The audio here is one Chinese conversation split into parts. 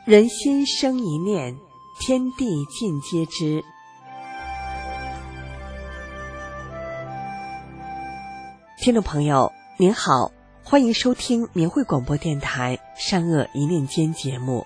人心生一念，天地尽皆知。听众朋友您好，欢迎收听明慧广播电台善恶一念间节目。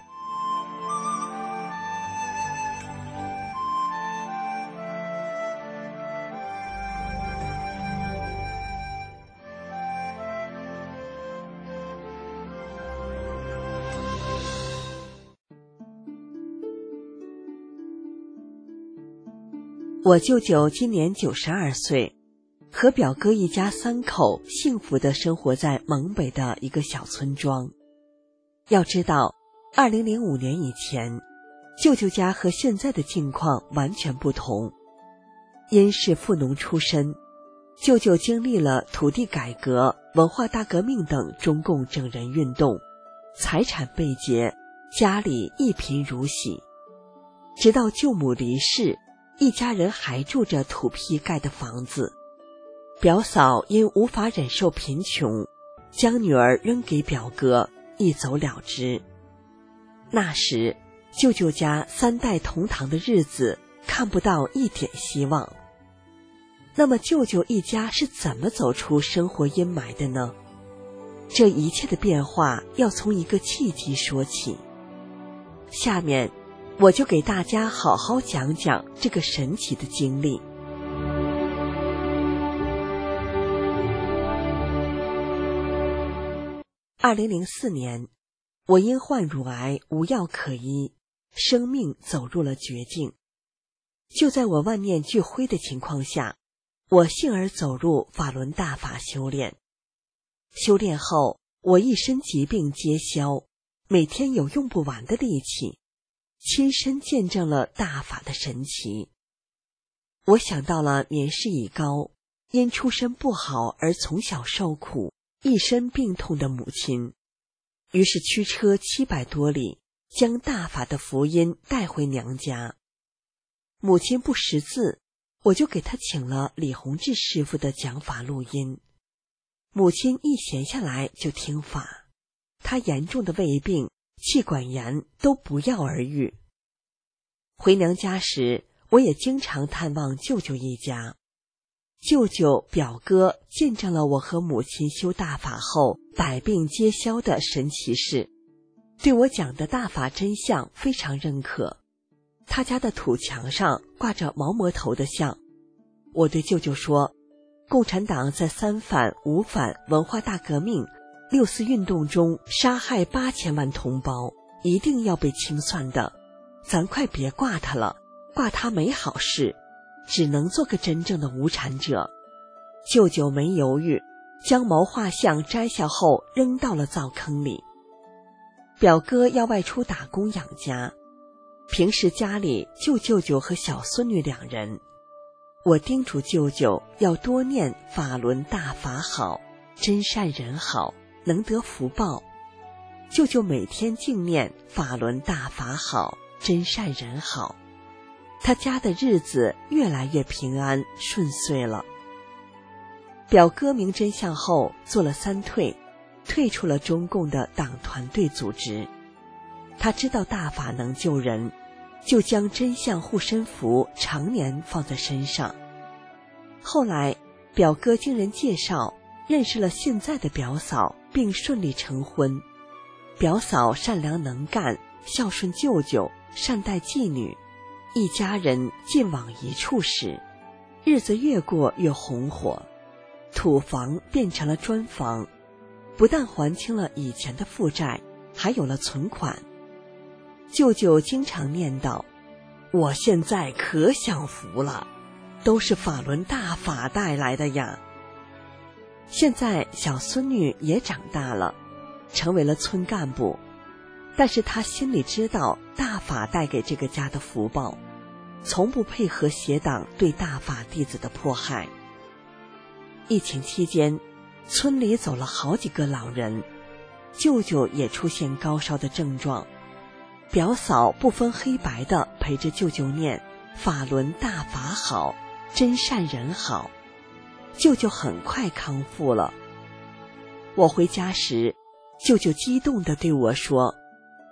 我舅舅今年92岁，和表哥一家3口幸福地生活在蒙北的一个小村庄。要知道，2005年以前，舅舅家和现在的境况完全不同。因是富农出身，舅舅经历了土地改革、文化大革命等中共整人运动，财产被劫，家里一贫如洗。直到舅母离世，一家人还住着土坯盖的房子。表嫂因无法忍受贫穷，将女儿扔给表哥，一走了之。那时舅舅家3代同堂的日子看不到一点希望。那么舅舅一家是怎么走出生活阴霾的呢？这一切的变化要从一个契机说起。下面我就给大家好好讲讲这个神奇的经历。2004年，我因患乳癌无药可医，生命走入了绝境。就在我万念俱灰的情况下，我幸而走入法轮大法修炼。修炼后，我一身疾病皆消，每天有用不完的力气，亲身见证了大法的神奇。我想到了年事已高，因出身不好而从小受苦，一身病痛的母亲，于是驱车700多里，将大法的福音带回娘家。母亲不识字，我就给她请了李洪志师傅的讲法录音。母亲一闲下来就听法，她严重的胃病、气管炎都不药而愈。回娘家时，我也经常探望舅舅一家。舅舅、表哥见证了我和母亲修大法后百病皆消的神奇事，对我讲的大法真相非常认可。他家的土墙上挂着毛魔头的像。我对舅舅说，共产党在3反、5反、文化大革命、6四运动中杀害8000万同胞，一定要被清算的，咱快别挂他了，挂他没好事，只能做个真正的无产者。舅舅没犹豫，将毛画像摘下后扔到了灶坑里。表哥要外出打工养家，平时家里就舅舅和小孙女2人。我叮嘱舅舅要多念法轮大法好，真善人好，能得福报。舅舅每天净念法轮大法好，真善人好，他家的日子越来越平安顺遂了。表哥明真相后做了3退，退出了中共的党团队组织。他知道大法能救人，就将真相护身符常年放在身上。后来表哥经人介绍认识了现在的表嫂，并顺利成婚。表嫂善良能干，孝顺舅舅，善待妓女，一家人尽往一处使，日子越过越红火，土房变成了砖房，不但还清了以前的负债，还有了存款。舅舅经常念叨，我现在可享福了，都是法轮大法带来的呀。现在小孙女也长大了，成为了村干部，但是她心里知道大法带给这个家的福报，从不配合邪党对大法弟子的迫害。疫情期间，村里走了好几个老人，舅舅也出现高烧的症状。表嫂不分黑白的陪着舅舅念法轮大法好，真善人好，舅舅很快康复了。我回家时，舅舅激动地对我说，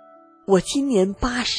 我今年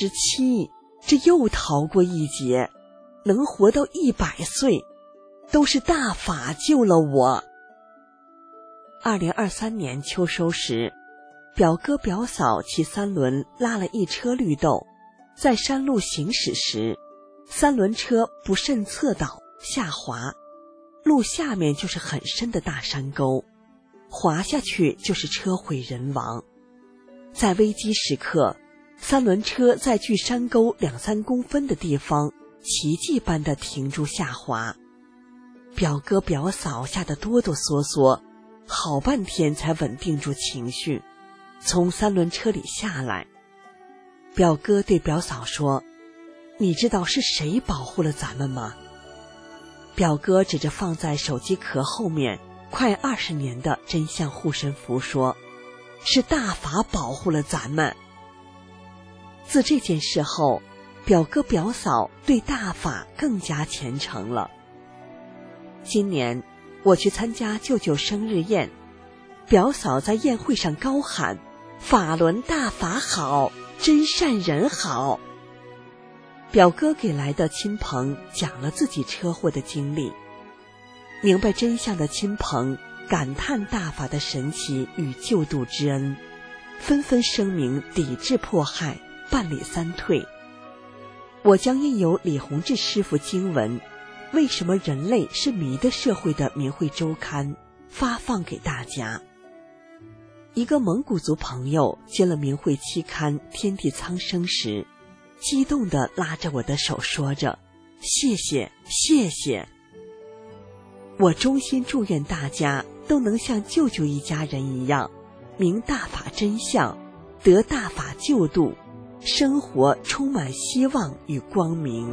87，这又逃过一劫，能活到100岁，都是大法救了我。2023年秋收时，表哥表嫂骑3轮拉了一车绿豆，在山路行驶时，3轮车不慎侧倒下滑，路下面就是很深的大山沟，滑下去就是车毁人亡。在危机时刻，3轮车在距山沟2-3公分的地方奇迹般地停住下滑，表哥表嫂吓得哆哆嗦嗦，好半天才稳定住情绪，从3轮车里下来。表哥对表嫂说：“你知道是谁保护了咱们吗？”表哥指着放在手机壳后面快20年的真相护身符说：“是大法保护了咱们。”自这件事后，表哥表嫂对大法更加虔诚了。今年我去参加舅舅生日宴，表嫂在宴会上高喊：“法轮大法好，真善人好。”表哥给来的亲朋讲了自己车祸的经历，明白真相的亲朋感叹大法的神奇与救度之恩，纷纷声明抵制迫害，办理3退。我将印有李洪志师傅经文《为什么人类是迷的社会》的明慧周刊发放给大家。一个蒙古族朋友接了明慧期刊《天地苍生》时，激动地拉着我的手说着：“谢谢，谢谢。”我衷心祝愿大家都能像舅舅一家人一样，明大法真相，得大法救度，生活充满希望与光明。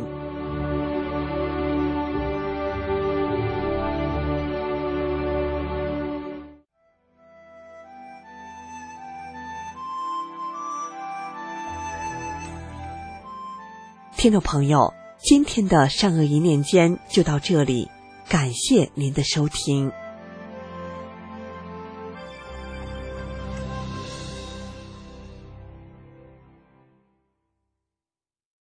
听众朋友，今天的善恶一念间就到这里，感谢您的收听。